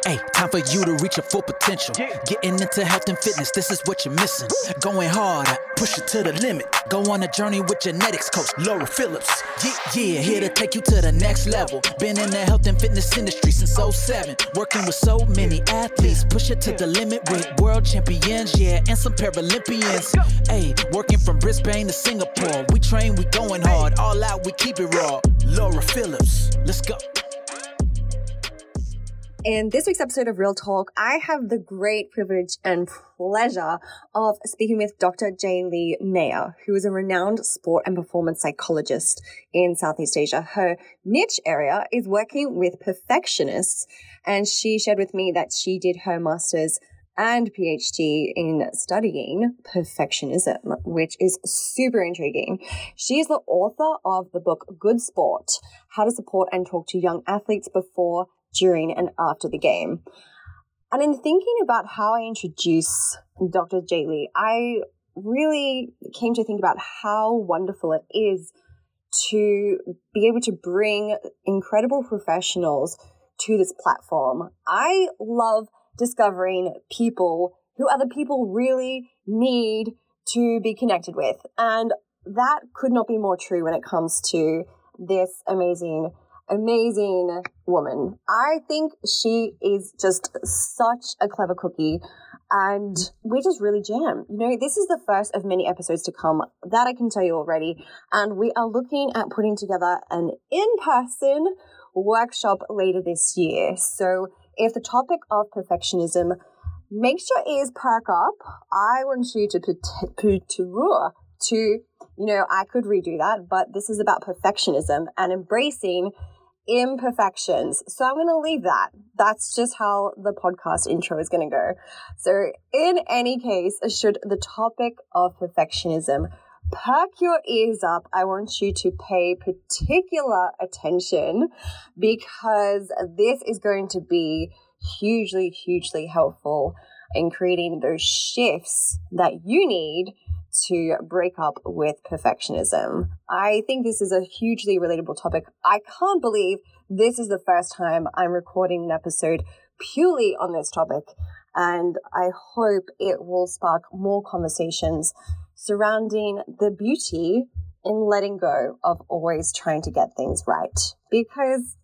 Hey, time for you to reach your full potential. Getting into health and fitness, this is what you're missing. Going hard, I push it to the limit. Go on a journey with genetics coach Laura Phillips. Yeah, here to take you to the next level. Been in the health and fitness industry since '07. Working with so many athletes. Push it to the limit with world champions, yeah, and some Paralympians. Hey, working from Brisbane to Singapore. We train, we going hard. All out, we keep it raw. Laura Phillips, let's go. In this week's episode of Real Talk, I have the great privilege and pleasure of speaking with Dr. Jaylee Nair, who is a renowned sport and performance psychologist in Southeast Asia. Her niche area is working with perfectionists, and she shared with me that she did her master's and PhD in studying perfectionism, which is super intriguing. She is the author of the book Good Sport: How to Support and Talk to Young Athletes Before, During, and After the Game. And in thinking about how I introduce Dr. Jaylee, I really came to think about how wonderful it is to be able to bring incredible professionals to this platform. I love discovering people who other people really need to be connected with. And that could not be more true when it comes to this amazing woman. I think she is just such a clever cookie, and we just really jam. You know, this is the first of many episodes to come, that I can tell you already, and we are looking at putting together an in-person workshop later this year. So if the topic of perfectionism makes your ears perk up, I want you I could redo that, but this is about perfectionism and embracing imperfections. So I'm going to leave that. That's just how the podcast intro is going to go. So in any case, should the topic of perfectionism perk your ears up, I want you to pay particular attention, because this is going to be hugely, hugely helpful in creating those shifts that you need to break up with perfectionism. I think this is a hugely relatable topic. I can't believe this is the first time I'm recording an episode purely on this topic, and I hope it will spark more conversations surrounding the beauty in letting go of always trying to get things right, because,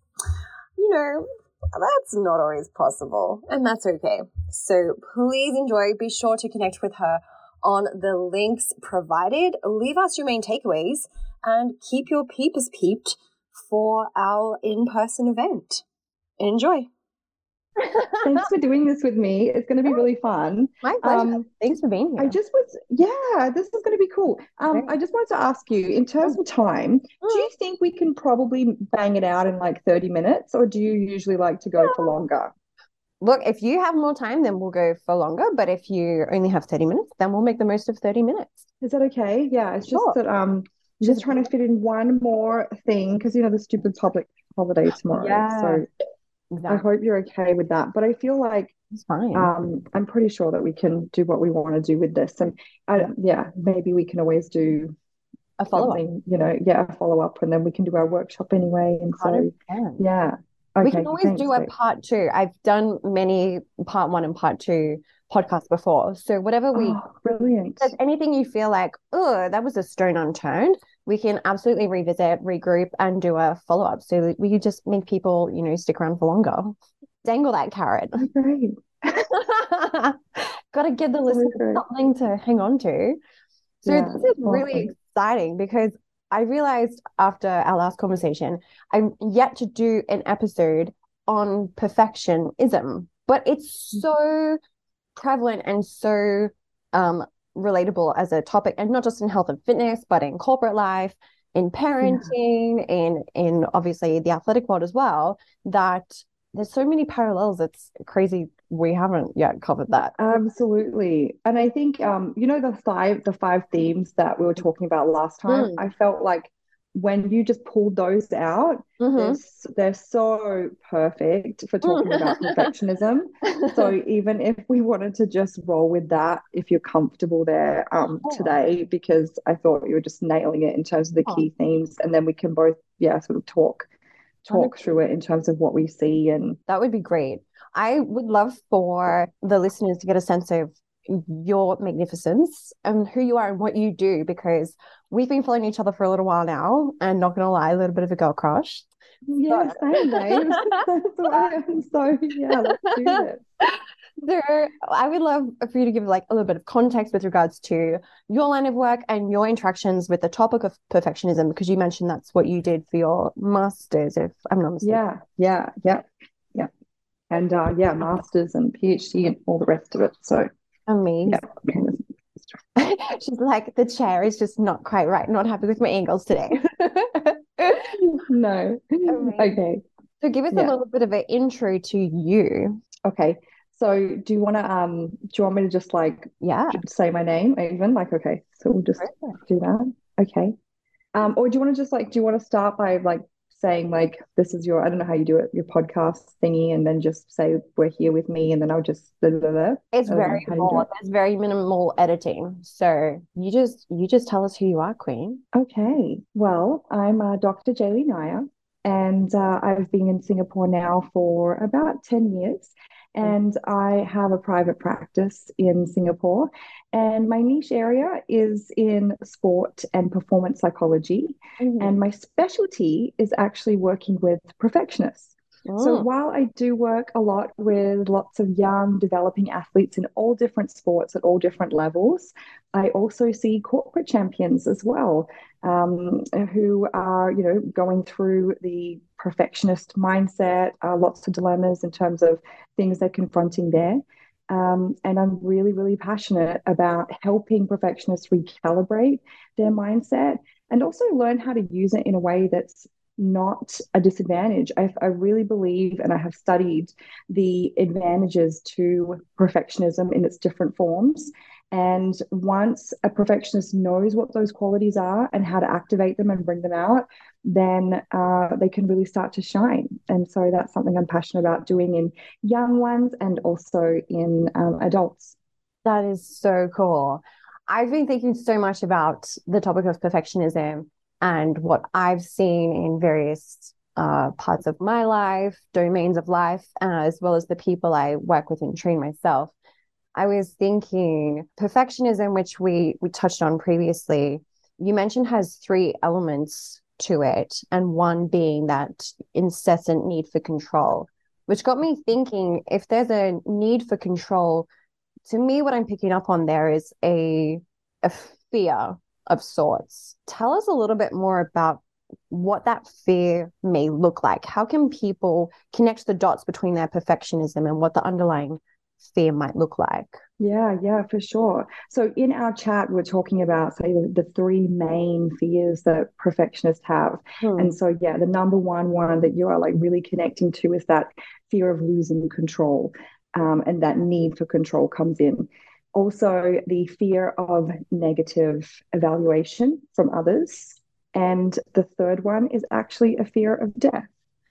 that's not always possible, and that's okay. So please enjoy. Be sure to connect with her on the links provided. Leave us your main takeaways and keep your peepers peeped for our in-person event. Enjoy. Thanks for doing this with me. It's going to be really fun. My pleasure. Thanks for being here. This is going to be cool. I just wanted to ask you, in terms of time, do you think we can probably bang it out in like 30 minutes, or do you usually like to go for longer? Look, if you have more time, then we'll go for longer. But if you only have 30 minutes, then we'll make the most of 30 minutes. Is that okay? Yeah, it's just that just trying to fit in one more thing, because the stupid public holiday tomorrow. Yeah, so exactly. I hope you're okay with that. But I feel like it's fine. I'm pretty sure that we can do what we want to do with this, and maybe we can always do a follow-up. A follow-up, and then we can do our workshop anyway. And so 100%. yeah. Okay, we can always do a part two. I've done many part one and part two podcasts before. So whatever brilliant. If there's anything you feel like, oh, that was a stone unturned, we can absolutely revisit, regroup, and do a follow-up. So that we could just make people, stick around for longer. Dangle that carrot. Great. Got to give the listeners something to hang on to. So this is really exciting, because I realized after our last conversation, I'm yet to do an episode on perfectionism, but it's so prevalent and so relatable as a topic, and not just in health and fitness, but in corporate life, in parenting, in obviously the athletic world as well, that there's so many parallels. It's crazy we haven't yet covered that. Absolutely. And I think the five themes that we were talking about last time, I felt like when you just pulled those out, they're so perfect for talking about perfectionism. So even if we wanted to just roll with that, if you're comfortable there today, because I thought you were just nailing it in terms of the key themes, and then we can both sort of talk talk through it in terms of what we see. And that would be great. I would love for the listeners to get a sense of your magnificence and who you are and what you do, because we've been following each other for a little while now, and not gonna lie, a little bit of a girl crush. Yeah, same, babe. That's why I'm so, yeah, let's do this. I would love for you to give like a little bit of context with regards to your line of work and your interactions with the topic of perfectionism, because you mentioned that's what you did for your master's, if I'm not mistaken. Yeah. And master's and PhD and all the rest of it. So amazing. Yeah. She's like, the chair is just not quite right. Not happy with my angles today. No. Amazing. Okay. So give us a little bit of an intro to you. Okay. So do you want me to just say my name even? Like, okay, so we'll just do that. Okay. Or do you want to start by like saying like, this is your, I don't know how you do it, your podcast thingy, and then just say we're here with me, and then I'll just blah, blah, blah. It's very small. There's very minimal editing. So you just tell us who you are, Queen. Okay. Well, I'm Dr. Jaylee Naya, and I've been in Singapore now for about 10 years. And I have a private practice in Singapore, and my niche area is in sport and performance psychology. And my specialty is actually working with perfectionists. So while I do work a lot with lots of young developing athletes in all different sports at all different levels, I also see corporate champions as well, who are, going through the perfectionist mindset, lots of dilemmas in terms of things they're confronting there. And I'm really, really passionate about helping perfectionists recalibrate their mindset and also learn how to use it in a way that's not a disadvantage. I really believe, and I have studied the advantages to perfectionism in its different forms. And once a perfectionist knows what those qualities are and how to activate them and bring them out, then they can really start to shine. And so that's something I'm passionate about doing in young ones and also in adults. That is so cool. I've been thinking so much about the topic of perfectionism and what I've seen in various parts of my life, domains of life, as well as the people I work with and train myself. I was thinking perfectionism, which we touched on previously, you mentioned has 3 elements to it, and one being that incessant need for control, which got me thinking, if there's a need for control, to me, what I'm picking up on there is a fear of sorts. Tell us a little bit more about what that fear may look like. How can people connect the dots between their perfectionism and what the underlying fear might look like? Yeah, for sure. So in our chat, we're talking about, say, the 3 main fears that perfectionists have. And so, the number one that you are like really connecting to is that fear of losing control. And that need for control comes in. Also, the fear of negative evaluation from others. And the third one is actually a fear of death.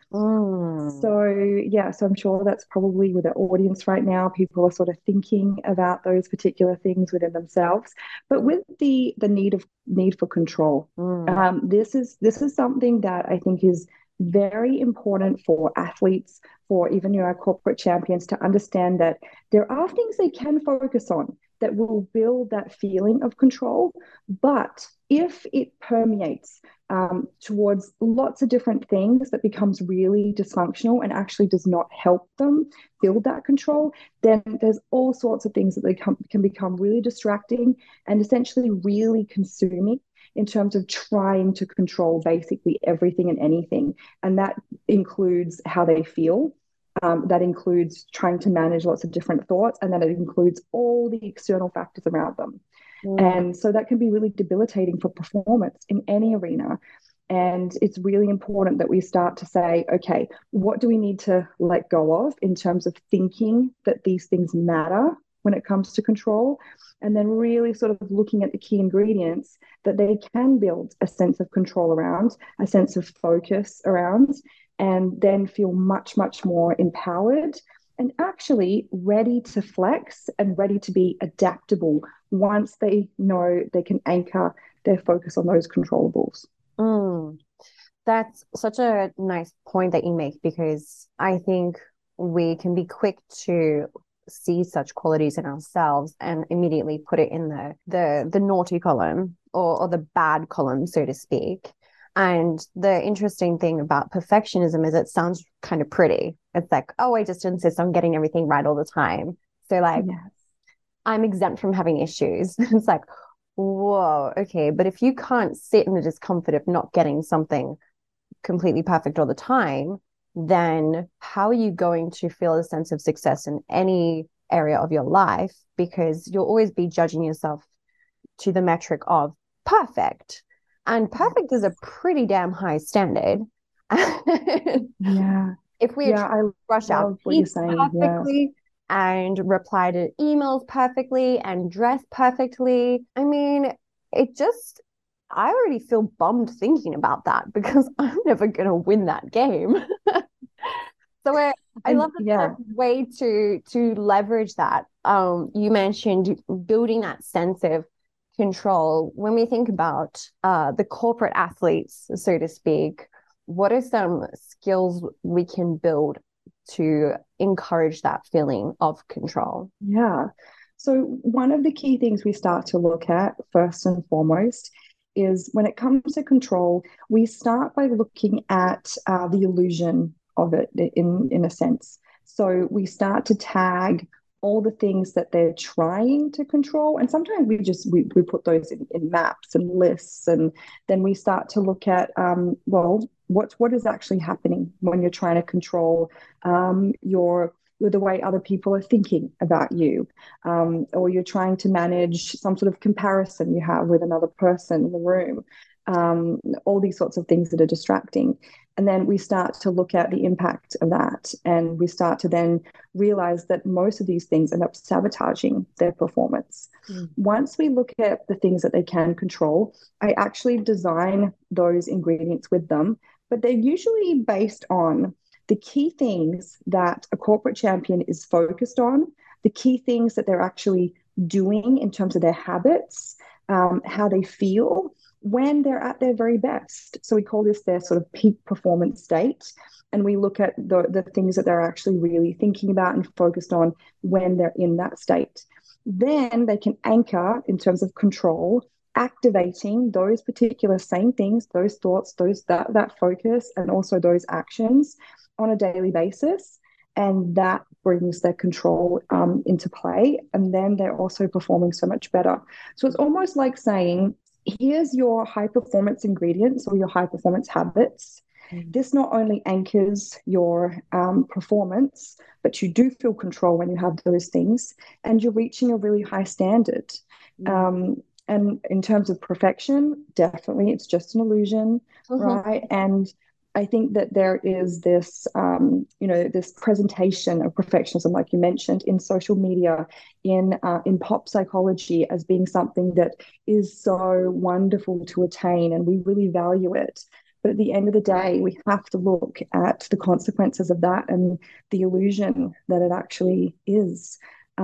So I'm sure that's probably with the audience right now. People are sort of thinking about those particular things within themselves. But with the need for control, this is something that I think is very important for athletes, for even our corporate champions, to understand that there are things they can focus on that will build that feeling of control. But if it permeates towards lots of different things that becomes really dysfunctional and actually does not help them build that control, then there's all sorts of things that they can become really distracting and essentially really consuming in terms of trying to control basically everything and anything. And that includes how they feel. That includes trying to manage lots of different thoughts, and then it includes all the external factors around them. And so that can be really debilitating for performance in any arena. And it's really important that we start to say, okay, what do we need to let go of in terms of thinking that these things matter when it comes to control? And then really sort of looking at the key ingredients that they can build a sense of control around, a sense of focus around, and then feel much, much more empowered and actually ready to flex and ready to be adaptable once they know they can anchor their focus on those controllables. That's such a nice point that you make, because I think we can be quick to see such qualities in ourselves and immediately put it in the naughty column, or the bad column, so to speak. And the interesting thing about perfectionism is it sounds kind of pretty. It's like, oh, I just insist on getting everything right all the time. So like, yes, I'm exempt from having issues. It's like, whoa, okay. But if you can't sit in the discomfort of not getting something completely perfect all the time, then how are you going to feel a sense of success in any area of your life? Because you'll always be judging yourself to the metric of perfect. And perfect is a pretty damn high standard. Yeah. If we brush our teeth perfectly, yes, and reply to emails perfectly and dress perfectly, I mean, I already feel bummed thinking about that, because I'm never going to win that game. So I love the way to leverage that. You mentioned building that sense of control. When we think about the corporate athletes, so to speak, what are some skills we can build to encourage that feeling of control? Yeah. So one of the key things we start to look at first and foremost is, when it comes to control, we start by looking at the illusion of it in a sense. So we start to tag all the things that they're trying to control. And sometimes we put those in maps and lists. And then we start to look at, what is actually happening when you're trying to control the way other people are thinking about you, or you're trying to manage some sort of comparison you have with another person in the room, all these sorts of things that are distracting. And then we start to look at the impact of that. And we start to then realize that most of these things end up sabotaging their performance. Once we look at the things that they can control, I actually design those ingredients with them, but they're usually based on the key things that a corporate champion is focused on, the key things that they're actually doing in terms of their habits, how they feel when they're at their very best. So we call this their sort of peak performance state. And we look at the things that they're actually really thinking about and focused on when they're in that state. Then they can anchor in terms of control, activating those particular same things, those thoughts, that focus, and also those actions on a daily basis. And that brings their control into play. And then they're also performing so much better. So it's almost like saying, here's your high performance ingredients or your high performance habits. This not only anchors your performance, but you do feel control when you have those things, and you're reaching a really high standard. And in terms of perfection, definitely it's just an illusion, right? And I think that there is this, this presentation of perfectionism, like you mentioned, in social media, in pop psychology, as being something that is so wonderful to attain, and we really value it. But at the end of the day, we have to look at the consequences of that and the illusion that it actually is.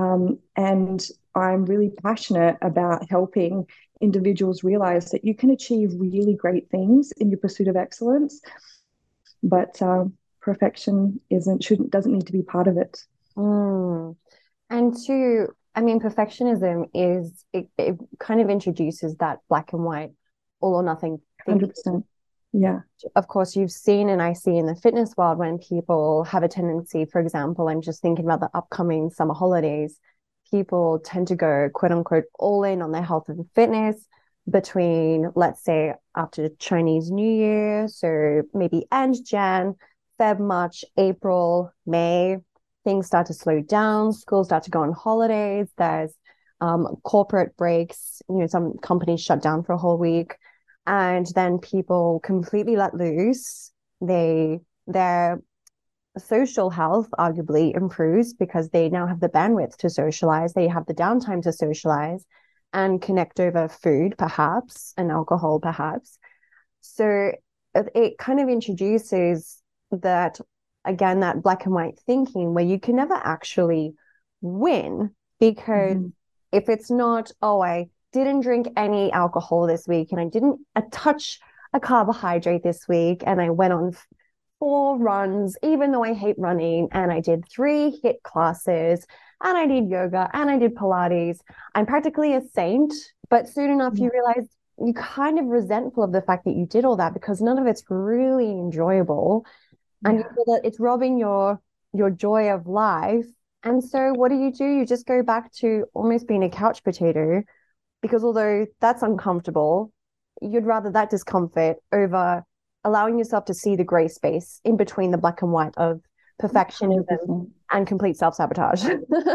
And I'm really passionate about helping individuals realize that you can achieve really great things in your pursuit of excellence, but perfection doesn't need to be part of it. And perfectionism it kind of introduces that black and white, all or nothing thinking. 100%. Yeah. Of course, you've seen, and I see in the fitness world, when people have a tendency, for example, I'm just thinking about the upcoming summer holidays, people tend to go, quote unquote, all in on their health and fitness between, let's say, after Chinese New Year, so maybe end Jan, Feb, March, April, May, things start to slow down, schools start to go on holidays, there's corporate breaks, some companies shut down for a whole week, and then people completely let loose. Their social health arguably improves because they now have the bandwidth to socialize, they have the downtime to socialize and connect over food, perhaps, and alcohol, perhaps. So it kind of introduces that, again, that black and white thinking where you can never actually win, because if it's not, I didn't drink any alcohol this week and I didn't touch a carbohydrate this week and I went on 4 runs, even though I hate running, and I did 3 HIIT classes and I did yoga and I did Pilates. I'm practically a saint, but soon enough you realize you're kind of resentful of the fact that you did all that because none of it's really enjoyable. And you feel that it's robbing your joy of life. And so what do? You just go back to almost being a couch potato, because although that's uncomfortable, you'd rather that discomfort over allowing yourself to see the gray space in between the black and white of perfectionism 100%. And complete self-sabotage.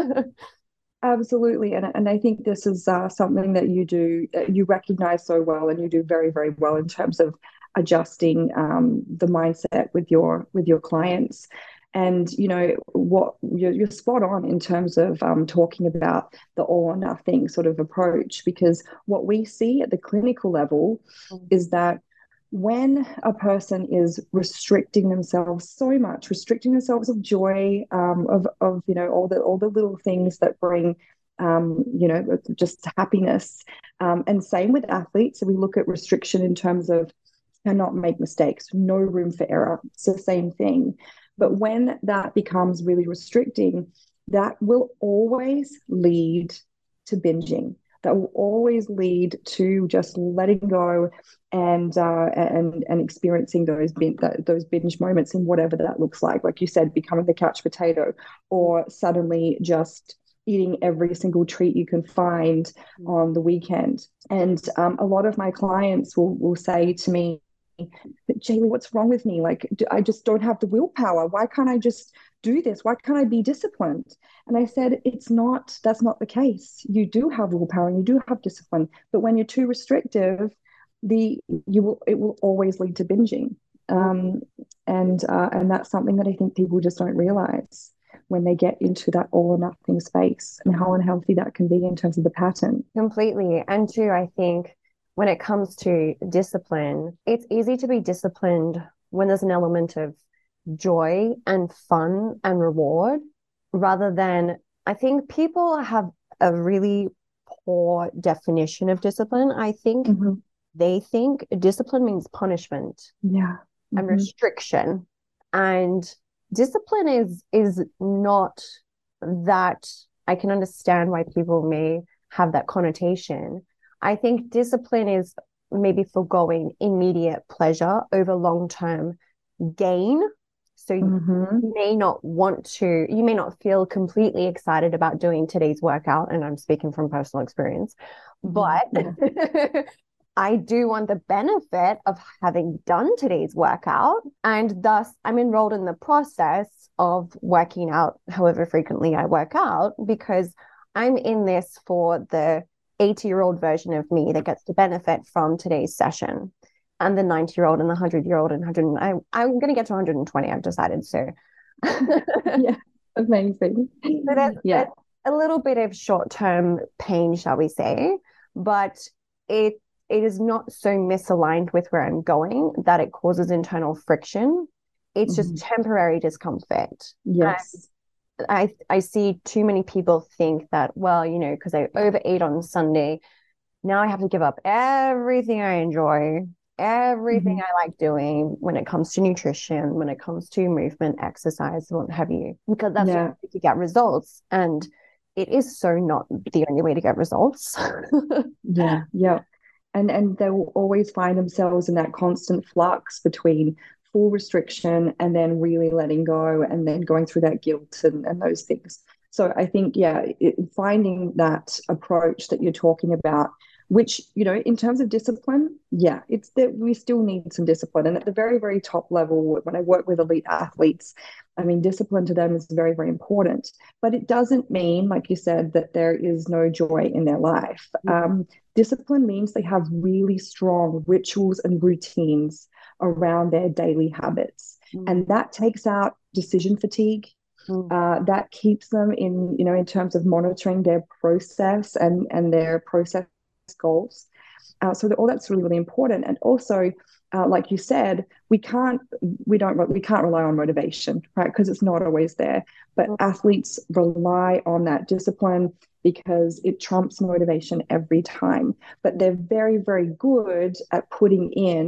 Absolutely. And I think this is something that you do, you recognize so well, and you do very, very well in terms of adjusting the mindset with your clients. And, you know, what you're spot on in terms of talking about the all or nothing sort of approach, because what we see at the clinical level is that when a person is restricting themselves so much, restricting themselves of joy, of you know, all the little things that bring you know, just happiness, and same with athletes. So we look at restriction in terms of cannot make mistakes, no room for error. It's the same thing. But when that becomes really restricting, that will always lead to binging. That will always lead to just letting go and experiencing those binge moments in whatever that looks like you said, becoming the couch potato, or suddenly just eating every single treat you can find on the weekend. And a lot of my clients will say to me, Jaylee, what's wrong with me? Like, I just don't have the willpower. Why can't I just do this? Why can't I be disciplined? And I said, that's not the case. You do have willpower and you do have discipline, but when you're too restrictive, it will always lead to binging. And that's something that I think people just don't realize when they get into that all or nothing space, and how unhealthy that can be in terms of the pattern. Completely. And too, I think when it comes to discipline, it's easy to be disciplined when there's an element of joy and fun and reward, rather than, I think people have a really poor definition of discipline. I think they think discipline means punishment and restriction. And discipline is not that. I can understand why people may have that connotation. I think discipline is maybe foregoing immediate pleasure over long-term gain. So you may not feel completely excited about doing today's workout, and I'm speaking from personal experience, but I do want the benefit of having done today's workout, and thus I'm enrolled in the process of working out however frequently I work out, because I'm in this for the 80-year-old version of me that gets to benefit from today's session, and the 90-year-old and the 100-year-old and I'm going to get to 120. I've decided. So yeah, amazing. So there's a little bit of short-term pain, shall we say, but it is not so misaligned with where I'm going that it causes internal friction. It's just temporary discomfort. Yes. And I see too many people think that, well, you know, because I overate on Sunday, now I have to give up everything I enjoy, everything I like doing when it comes to nutrition, when it comes to movement, exercise, what have you, because that's the only way to get results. And it is so not the only way to get results. Yeah. And they will always find themselves in that constant flux between full restriction and then really letting go, and then going through that guilt and those things. So I think, finding that approach that you're talking about, which, you know, in terms of discipline, it's that we still need some discipline. And at the very, very top level, when I work with elite athletes, I mean, discipline to them is very, very important. But it doesn't mean, like you said, that there is no joy in their life. Discipline means they have really strong rituals and routines around their daily habits. And that takes out decision fatigue. That keeps them in terms of monitoring their process and their process goals. So all that's really, really important. And also, like you said, we can't rely on motivation, right? Because it's not always there. But athletes rely on that discipline because it trumps motivation every time. But they're very, very good at putting in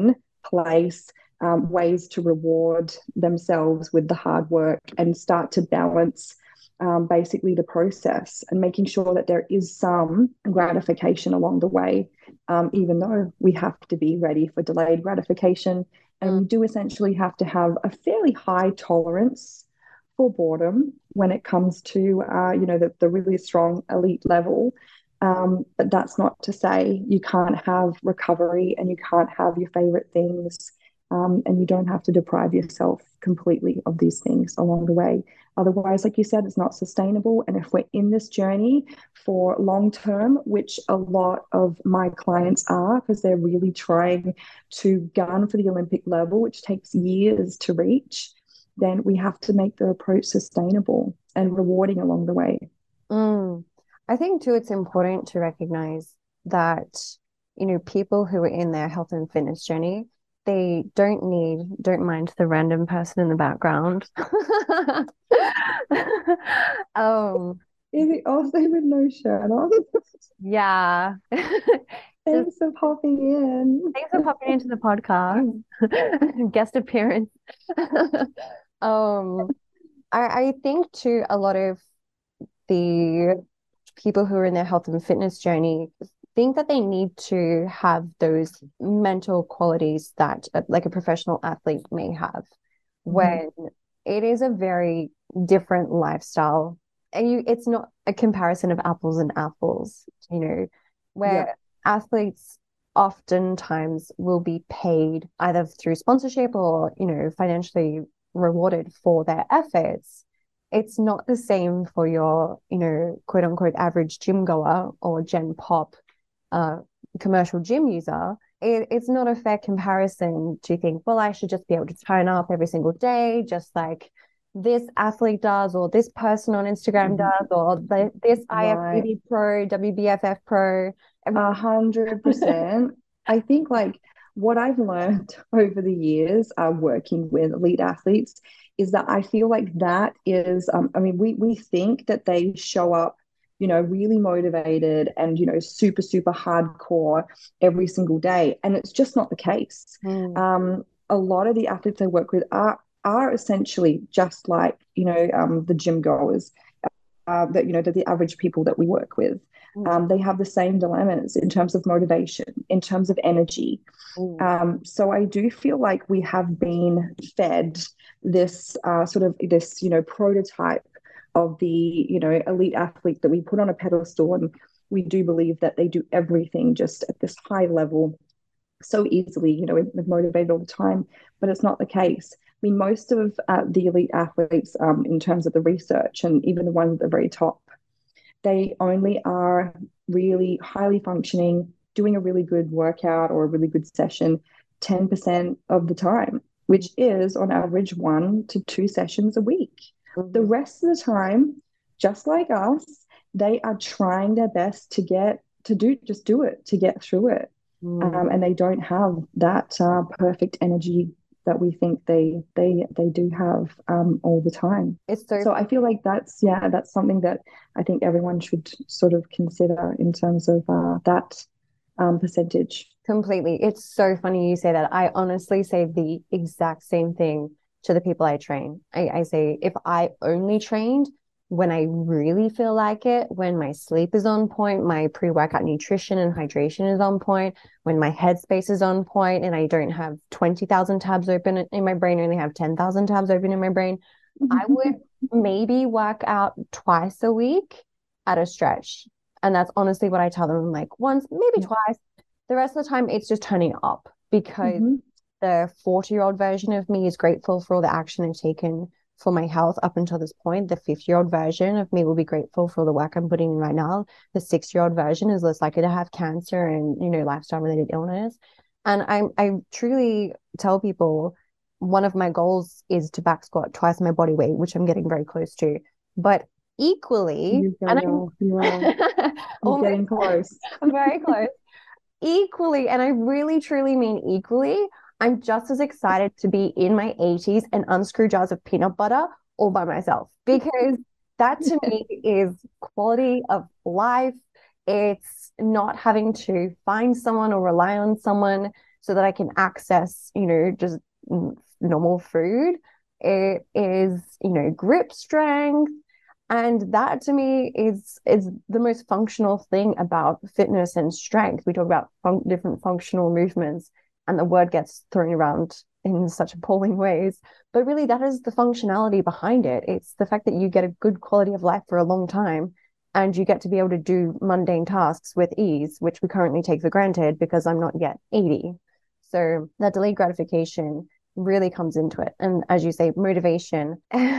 place, ways to reward themselves with the hard work and start to balance basically the process and making sure that there is some gratification along the way, even though we have to be ready for delayed gratification. And we do essentially have to have a fairly high tolerance for boredom when it comes to, the really strong elite level. But that's not to say you can't have recovery and you can't have your favorite things. And you don't have to deprive yourself completely of these things along the way. Otherwise, like you said, it's not sustainable. And if we're in this journey for long term, which a lot of my clients are, because they're really trying to gun for the Olympic level, which takes years to reach, then we have to make the approach sustainable and rewarding along the way. I think too, it's important to recognize that, people who are in their health and fitness journey, they don't mind the random person in the background. Is it also with no shirt on? Yeah. Thanks for popping in. Thanks for popping into the podcast. Guest appearance. I think too, a lot of the people who are in their health and fitness journey think that they need to have those mental qualities that like a professional athlete may have, when it is a very different lifestyle. And it's not a comparison of apples and apples, where athletes oftentimes will be paid either through sponsorship or, financially rewarded for their efforts. It's not the same for your, quote unquote, average gym goer or Gen Pop commercial gym user. It's not a fair comparison to think, well, I should just be able to turn up every single day, just like this athlete does, or this person on Instagram does, or this IFBB pro, WBFF pro. 100%. I think like what I've learned over the years working with elite athletes is that I feel like that is, we think that they show up, really motivated and, super, super hardcore every single day. And it's just not the case. A lot of the athletes I work with are essentially just like, the gym goers, the average people that we work with. They have the same dilemmas in terms of motivation, in terms of energy. So I do feel like we have been fed this prototype of the, elite athlete that we put on a pedestal, and we do believe that they do everything just at this high level so easily, motivated all the time, but it's not the case. I mean, most of the elite athletes, in terms of the research, and even the ones at the very top, they only are really highly functioning, doing a really good workout or a really good session 10% of the time, which is on average 1 to 2 sessions a week. The rest of the time, just like us, they are trying their best to get through it. And they don't have that perfect energy that we think they do have all the time. So I feel like that's something that I think everyone should sort of consider in terms of that percentage. Completely. It's so funny you say that. I honestly say the exact same thing to the people I train. I say, if I only trained when I really feel like it, when my sleep is on point, my pre-workout nutrition and hydration is on point, when my headspace is on point and I don't have 20,000 tabs open in my brain, I only have 10,000 tabs open in my brain, I would maybe work out twice a week at a stretch. And that's honestly what I tell them. I'm like, once, maybe twice. The rest of the time, it's just turning up, because the 40-year-old version of me is grateful for all the action I've taken for my health up until this point. The 50-year-old version of me will be grateful for the work I'm putting in right now. The 60-year-old version is less likely to have cancer and, lifestyle related illness. And I truly tell people, one of my goals is to back squat twice my body weight, which I'm getting very close to. But equally, you're getting close. I'm very close. Equally, and I really truly mean equally, I'm just as excited to be in my 80s and unscrew jars of peanut butter all by myself, because that to me is quality of life. It's not having to find someone or rely on someone so that I can access, just normal food. It is, grip strength. And that to me is the most functional thing about fitness and strength. We talk about different functional movements, and the word gets thrown around in such appalling ways. But really, that is the functionality behind it. It's the fact that you get a good quality of life for a long time, and you get to be able to do mundane tasks with ease, which we currently take for granted because I'm not yet 80. So that delayed gratification really comes into it. And as you say, motivation,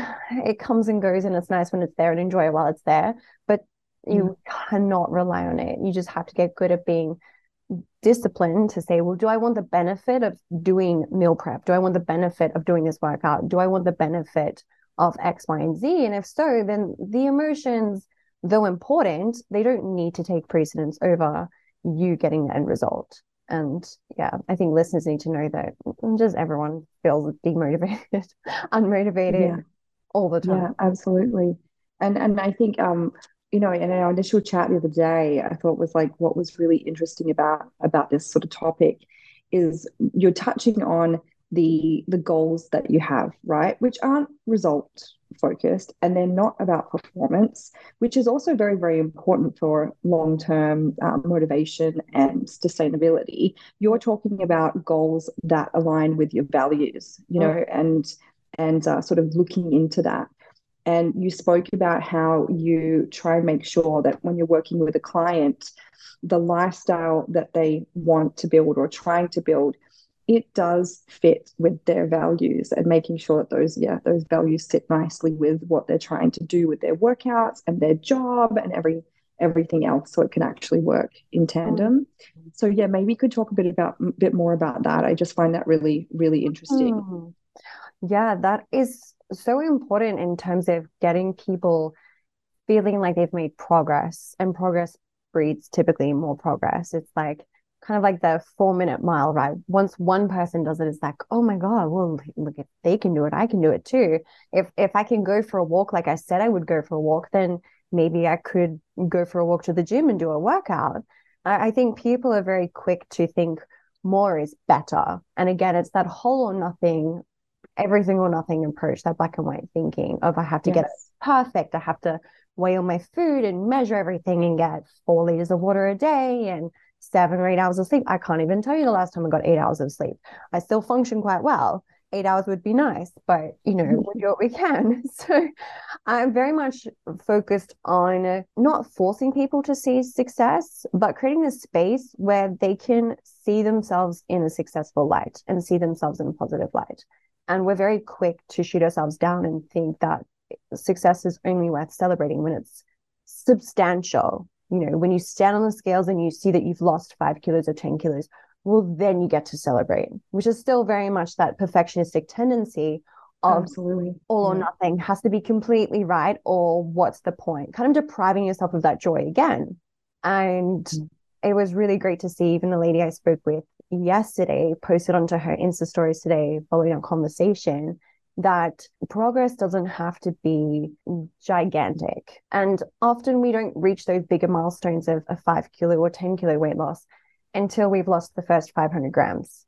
it comes and goes, and it's nice when it's there and enjoy it while it's there, but you cannot rely on it. You just have to get good at being disciplined to say, well, do I want the benefit of doing meal prep? Do I want the benefit of doing this workout? Do I want the benefit of X, Y, and Z? And if so, then the emotions, though important, they don't need to take precedence over you getting the end result. And yeah, I think listeners need to know that just everyone feels demotivated, unmotivated all the time. Yeah, absolutely. And I think in our initial chat the other day, I thought was like what was really interesting about this sort of topic is you're touching on the goals that you have, right? Which aren't result focused, and they're not about performance, which is also very, very important for long-term motivation and sustainability. You're talking about goals that align with your values, and sort of looking into that. And you spoke about how you try and make sure that when you're working with a client, the lifestyle that they want to build or trying to build, it does fit with their values, and making sure that those values sit nicely with what they're trying to do with their workouts and their job and everything else, so it can actually work in tandem. So yeah, maybe we could talk a bit more about that. I just find that really, really interesting. Yeah, that is so important in terms of getting people feeling like they've made progress, and progress breeds typically more progress. It's like kind of like the 4-minute mile ride. Once one person does it, it's like, oh my God, well, look, if they can do it, I can do it too. If I can go for a walk, like I said I would go for a walk, then maybe I could go for a walk to the gym and do a workout. I think people are very quick to think more is better. And again, it's that whole or nothing, everything or nothing approach, that black and white thinking of I have to get it perfect. I have to weigh all my food and measure everything and get 4 liters of water a day and 7 or 8 hours of sleep. I can't even tell you the last time I got 8 hours of sleep. I still function quite well. 8 hours would be nice, but we do what we can. So I'm very much focused on not forcing people to see success, but creating a space where they can see themselves in a successful light and see themselves in a positive light. And we're very quick to shoot ourselves down and think that success is only worth celebrating when it's substantial. When you stand on the scales and you see that you've lost 5 kilos or 10 kilos, well, then you get to celebrate, which is still very much that perfectionistic tendency of absolutely all or nothing, has to be completely right, or what's the point? Kind of depriving yourself of that joy again. And it was really great to see even the lady I spoke with yesterday posted onto her Insta stories today following our conversation that progress doesn't have to be gigantic. And often we don't reach those bigger milestones of a 5 kilo or 10 kilo weight loss until we've lost the first 500 grams.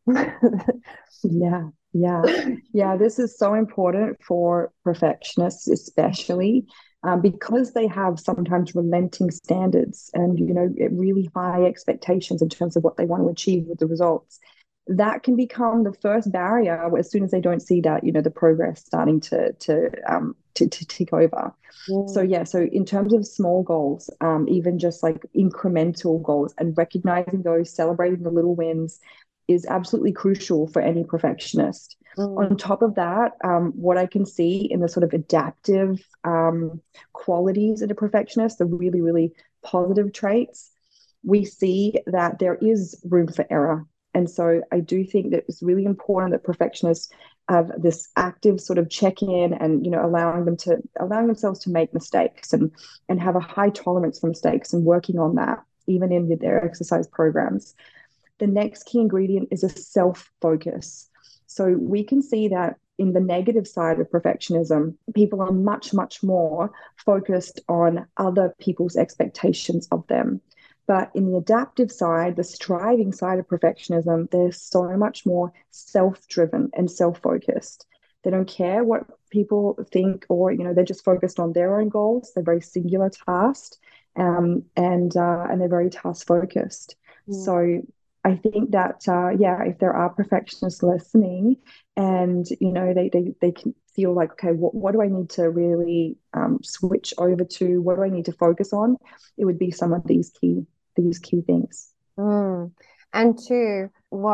Yeah. This is so important for perfectionists, especially because they have sometimes relenting standards and, really high expectations in terms of what they want to achieve with the results. That can become the first barrier as soon as they don't see that, the progress starting to tick over. So in terms of small goals, even just like incremental goals, and recognizing those, celebrating the little wins is absolutely crucial for any perfectionist. On top of that, what I can see in the sort of adaptive qualities of a perfectionist, the really, really positive traits, we see that there is room for error. And so I do think that it's really important that perfectionists have this active sort of check-in and, allowing themselves to make mistakes and have a high tolerance for mistakes and working on that, even in their exercise programs. The next key ingredient is a self-focus. So we can see that in the negative side of perfectionism, people are much, much more focused on other people's expectations of them. But in the adaptive side, the striving side of perfectionism, they're so much more self-driven and self-focused. They don't care what people think, or they're just focused on their own goals. They're very singular tasked, and they're very task focused. So I think that if there are perfectionists listening, and they can feel like, okay, what do I need to really switch over to? What do I need to focus on? It would be some of these key things. And two,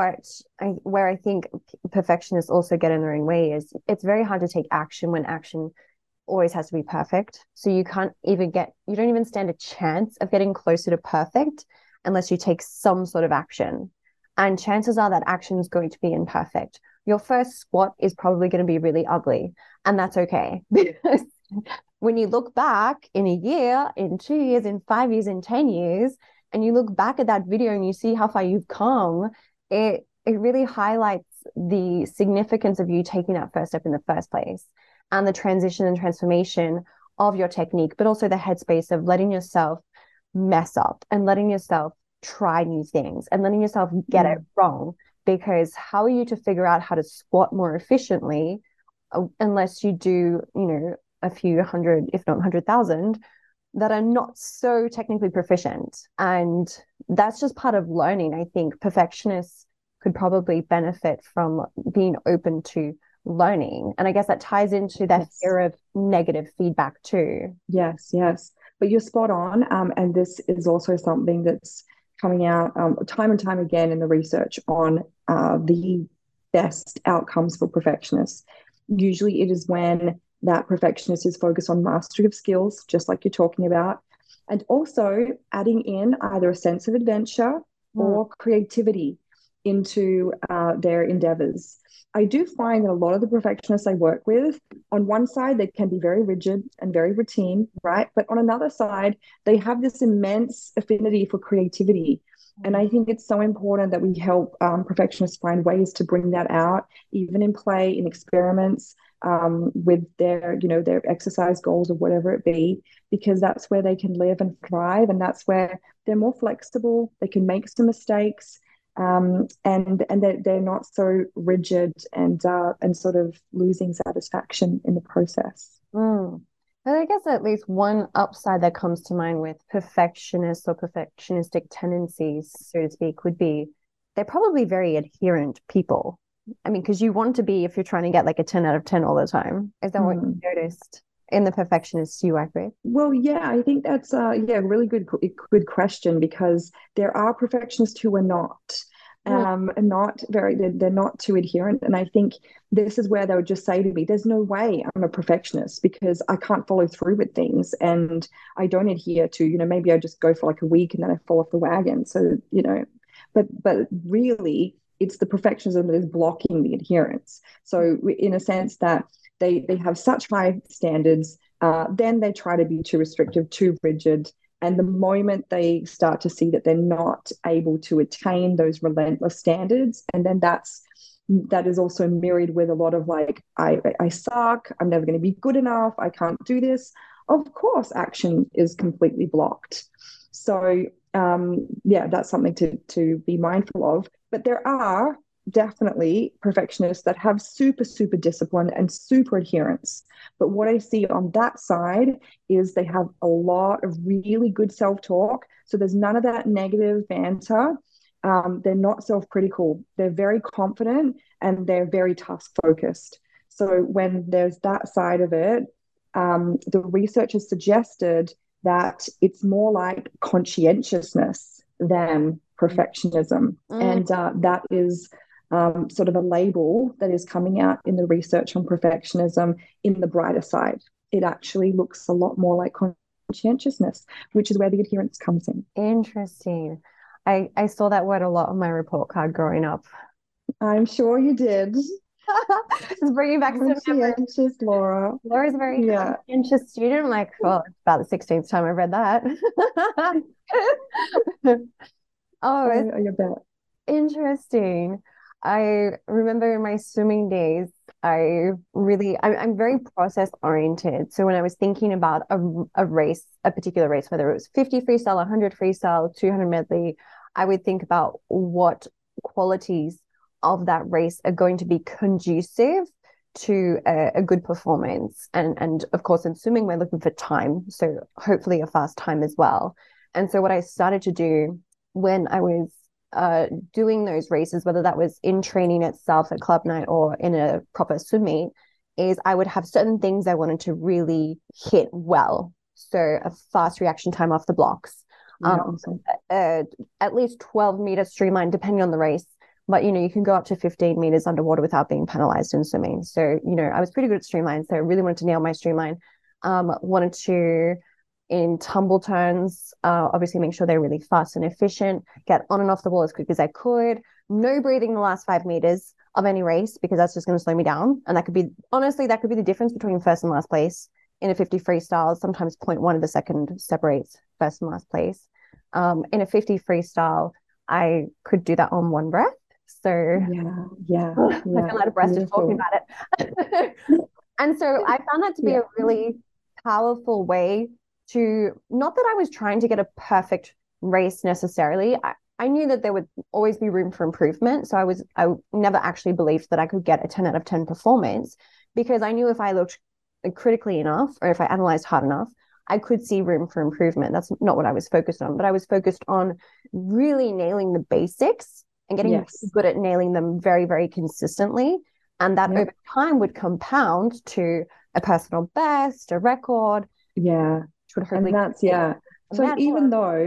where I think perfectionists also get in their own way is it's very hard to take action when action always has to be perfect. So you don't even stand a chance of getting closer to perfect unless you take some sort of action. And chances are that action is going to be imperfect. Your first squat is probably going to be really ugly, and that's okay. Because when you look back in a year, in 2 years, in 5 years, in 10 years, and you look back at that video and you see how far you've come, it really highlights the significance of you taking that first step in the first place, and the transition and transformation of your technique, but also the headspace of letting yourself mess up and letting yourself try new things and letting yourself get it wrong. Because how are you to figure out how to squat more efficiently unless you do, a few hundred, if not 100,000, that are not so technically proficient? And that's just part of learning. I think perfectionists could probably benefit from being open to learning. And I guess that ties into that fear of negative feedback too. Yes. But you're spot on. And this is also something that's coming out time and time again in the research on the best outcomes for perfectionists. Usually it is when that perfectionist is focused on mastery of skills, just like you're talking about, and also adding in either a sense of adventure or creativity into their endeavors. I do find that a lot of the perfectionists I work with, on one side, they can be very rigid and very routine, right? But on another side, they have this immense affinity for creativity. And I think it's so important that we help perfectionists find ways to bring that out, even in play, in experiments, with their exercise goals or whatever it be, because that's where they can live and thrive. And that's where they're more flexible. They can make some mistakes. And they're not so rigid and sort of losing satisfaction in the process. But I guess at least one upside that comes to mind with perfectionists or perfectionistic tendencies, so to speak, would be they're probably very adherent people. I mean, because you want to be, if you're trying to get like a 10 out of 10 all the time. Is that what you noticed in the perfectionists you work with? Well, yeah, I think that's a really good question, because there are perfectionists who are not. They're not too adherent. And I think this is where they would just say to me, there's no way I'm a perfectionist, because I can't follow through with things and I don't adhere to, maybe I just go for like a week and then I fall off the wagon. So, but really it's the perfectionism that is blocking the adherence. So in a sense that they have such high standards, then they try to be too restrictive, too rigid. And the moment they start to see that they're not able to attain those relentless standards, and then that is also mirrored with a lot of like, I suck, I'm never going to be good enough, I can't do this. Of course, action is completely blocked. So that's something to be mindful of. But there are definitely perfectionists that have super, super discipline and super adherence. But what I see on that side is they have a lot of really good self-talk. So there's none of that negative banter. They're not self-critical. They're very confident and they're very task-focused. So when there's that side of it, the research has suggested that it's more like conscientiousness than perfectionism. And that is sort of a label that is coming out in the research on perfectionism in the brighter side. It actually looks a lot more like conscientiousness, which is where the adherence comes in. Interesting. I saw that word a lot on my report card growing up. I'm sure you did. Just bringing back some conscientious, Laura. Laura's a very conscientious student. Like, well, it's about the 16th time I've read that. I bet. Interesting. I remember in my swimming days, I'm very process oriented. So when I was thinking about a race, a particular race, whether it was 50 freestyle, 100 freestyle, 200 medley, I would think about what qualities of that race are going to be conducive to a good performance. And of course, in swimming, we're looking for time. So hopefully a fast time as well. And so what I started to do when I was doing those races, whether that was in training itself at club night or in a proper swim meet, is I would have certain things I wanted to really hit well. So a fast reaction time off the blocks, at least 12-meter streamline, depending on the race. But, you can go up to 15 meters underwater without being penalized in swimming. So, I was pretty good at streamline. So I really wanted to nail my streamline. Wanted to, in tumble turns, obviously make sure they're really fast and efficient, get on and off the wall as quick as I could. No breathing the last 5 meters of any race, because that's just going to slow me down. And that could be the difference between first and last place in a 50 freestyle. Sometimes 0.1 of a second separates first and last place. In a 50 freestyle, I could do that on one breath. So I feel out of breath just talking about it. And so I found that to be a really powerful way to, not that I was trying to get a perfect race necessarily. I knew that there would always be room for improvement. So I never actually believed that I could get a 10 out of 10 performance, because I knew if I looked critically enough, or if I analyzed hard enough, I could see room for improvement. That's not what I was focused on, but I was focused on really nailing the basics and getting good at nailing them very, very consistently. And that over time would compound to a personal best, a record. Yeah. And that's, So even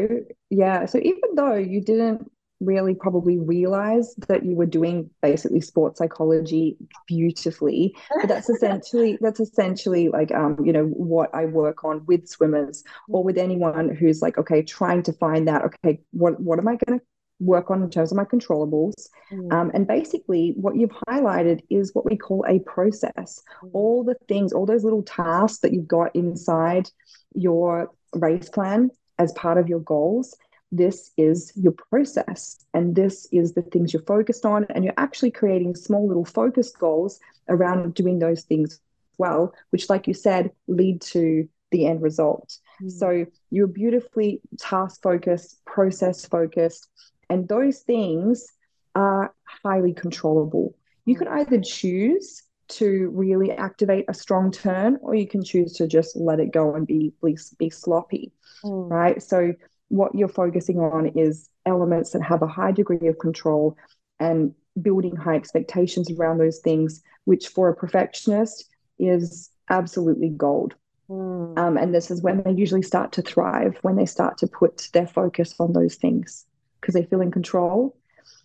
though you didn't really probably realize that you were doing basically sports psychology beautifully, but that's essentially like, what I work on with swimmers, or with anyone who's like, okay, trying to find that, okay, what am I going to work on in terms of my controllables. And basically what you've highlighted is what we call a process. All the things, all those little tasks that you've got inside your race plan as part of your goals, this is your process, and this is the things you're focused on, and you're actually creating small little focused goals around doing those things well, which, like you said, lead to the end result. So you're beautifully task focused, process focused, and those things are highly controllable. You can either choose to really activate a strong turn, or you can choose to just let it go and be sloppy, right? So what you're focusing on is elements that have a high degree of control, and building high expectations around those things, which for a perfectionist is absolutely gold. And this is when they usually start to thrive, when they start to put their focus on those things, because they feel in control,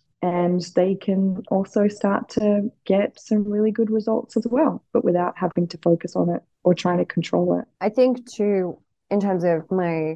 and they can also start to get some really good results as well, but without having to focus on it or trying to control it. I think too, in terms of my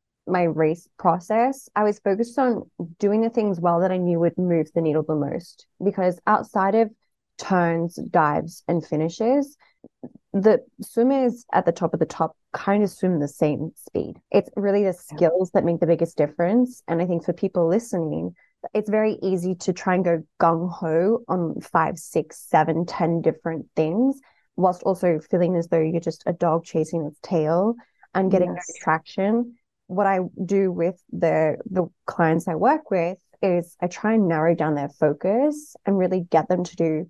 race process, I was focused on doing the things well that I knew would move the needle the most, because outside of turns, dives, and finishes, the swimmers at the top of the top kind of swim the same speed. It's really the skills that make the biggest difference. And I think for people listening, it's very easy to try and go gung-ho on 5, 6, 7, 10 different things, whilst also feeling as though you're just a dog chasing its tail and getting no traction. What I do with the clients I work with is I try and narrow down their focus and really get them to do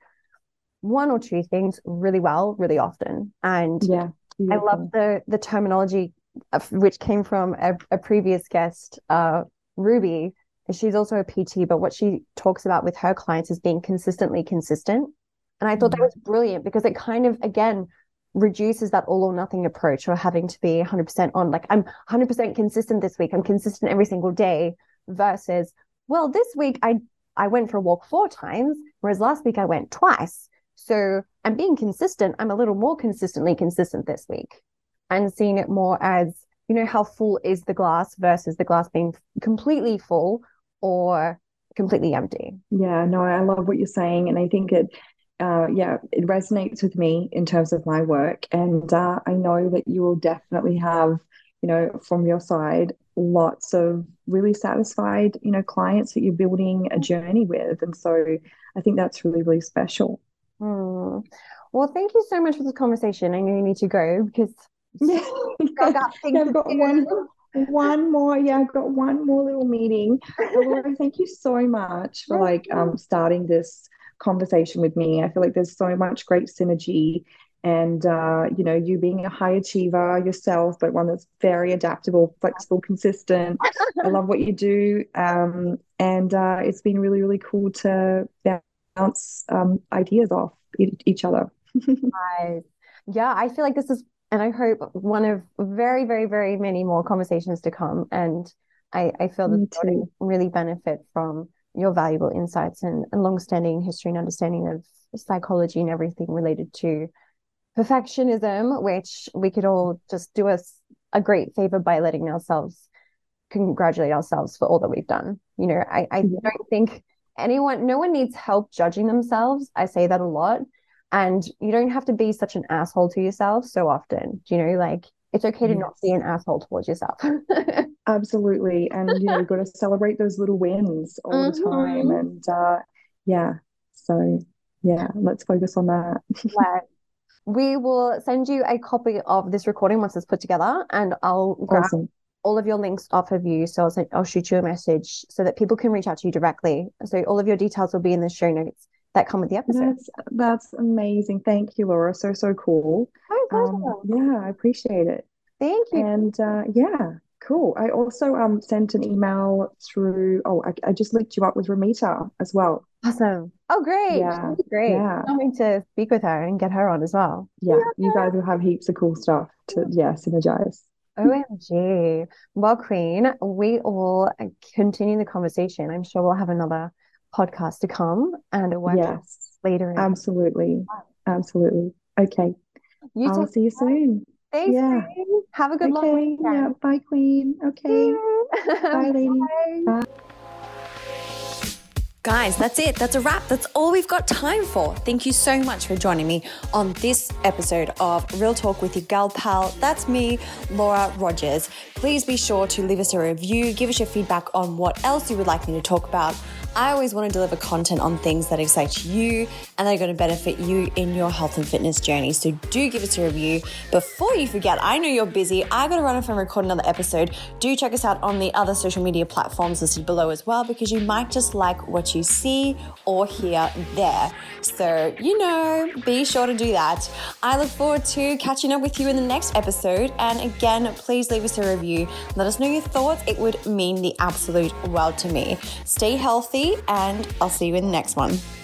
1 or 2 things really well, really often. And I love the terminology which came from a previous guest, Ruby. She's also a PT, but what she talks about with her clients is being consistently consistent. And I thought that was brilliant, because it kind of, again, reduces that all or nothing approach, or having to be 100% on, like, I'm 100% consistent this week, I'm consistent every single day, versus, well, this week I went for a walk 4 times, whereas last week I went twice. So I'm being consistent. I'm a little more consistently consistent this week, and seeing it more as, how full is the glass versus the glass being completely full or completely empty. Yeah, no, I love what you're saying. And I think it resonates with me in terms of my work. And I know that you will definitely have, from your side, lots of really satisfied, clients that you're building a journey with. And so I think that's really, really special. Well, thank you so much for this conversation. I know you need to go because I've got one more. Yeah, I've got one more little meeting. Laura, thank you so much for starting this conversation with me. I feel like there's so much great synergy. And, you being a high achiever yourself, but one that's very adaptable, flexible, consistent. I love what you do. And it's been really, really cool to bounce ideas off each other. Nice. Yeah, I feel like this is, and I hope one of very, very, very many more conversations to come. And I feel that the really benefit from your valuable insights and long-standing history and understanding of psychology and everything related to perfectionism, which we could all just do us a great favor by letting ourselves congratulate ourselves for all that we've done. I don't think no one needs help judging themselves. I say that a lot. And you don't have to be such an asshole to yourself so often. It's okay to not be an asshole towards yourself. Absolutely. And, you've got to celebrate those little wins all the time. And let's focus on that. Right. We will send you a copy of this recording once it's put together, and I'll grab all of your links off of you. So I'll shoot you a message so that people can reach out to you directly. So all of your details will be in the show notes that come with the episode. That's amazing. Thank you, Laura. So cool. I appreciate it. Thank you. And cool. I also sent an email through. I just linked you up with Ramita as well. Awesome. Oh, great. Yeah. Great. Yeah. I'm going to speak with her and get her on as well. Yeah. You guys will have heaps of cool stuff to synergize. OMG. Well, Queen, we will continue the conversation. I'm sure we'll have another podcast to come and a workshop later. Absolutely. Okay. I'll see you soon. Thanks. Yeah. Queen. Have a good long weekend. Yeah. Bye, Queen. Okay. Bye, lady. Bye. Guys, that's it. That's a wrap. That's all we've got time for. Thank you so much for joining me on this episode of Real Talk with your gal pal. That's me, Laura Rogers. Please be sure to leave us a review, give us your feedback on what else you would like me to talk about. I always want to deliver content on things that excite you and that are going to benefit you in your health and fitness journey. So do give us a review. Before you forget, I know you're busy. I got to run off and record another episode. Do check us out on the other social media platforms listed below as well, because you might just like what you see or hear there. So, be sure to do that. I look forward to catching up with you in the next episode. And again, please leave us a review. Let us know your thoughts. It would mean the absolute world to me. Stay healthy, and I'll see you in the next one.